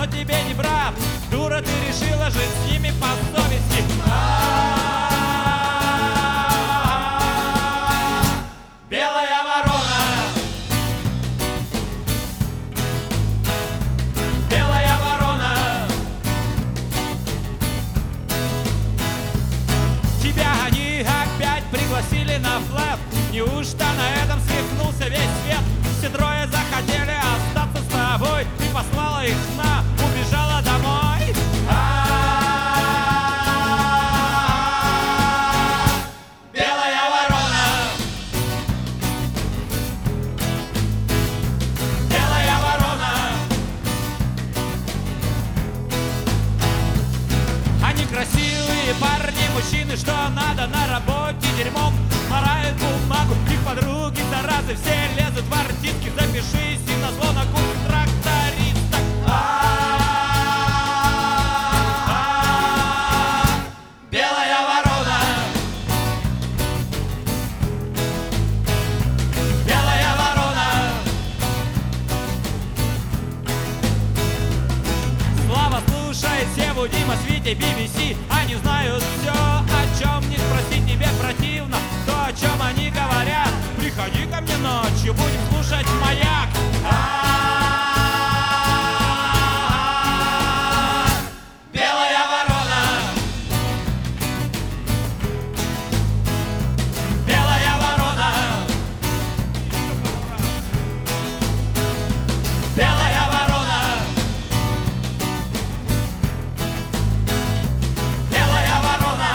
но тебе не брат. Дура, ты решила жить с ними по совести. Белая ворона, белая ворона, тебя они опять пригласили на флэп. Неужто на этом свихнулся весь свет? Все трое захотели остаться с тобой. Ты послала их на, убежала домой. Белая ворона, белая ворона. Они красивые парни, мужчины, что надо на работе дерьмом морают бумагу. Их подруги заразы все лезут в артистки. Запишись и назло на курс тракториста. Белая ворона, белая ворона. Слава слушает Севу, Дима, с Витей, BBC. Они знают все, о чем не спросить. Тебе противно то, о чем они говорят. Приходи ко мне ночью, будем слушать «Маяк». Белая ворона, белая ворона, белая ворона, белая ворона.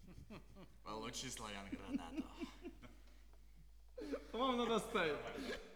Получи, славян, гранату. По-моему, надо ставить.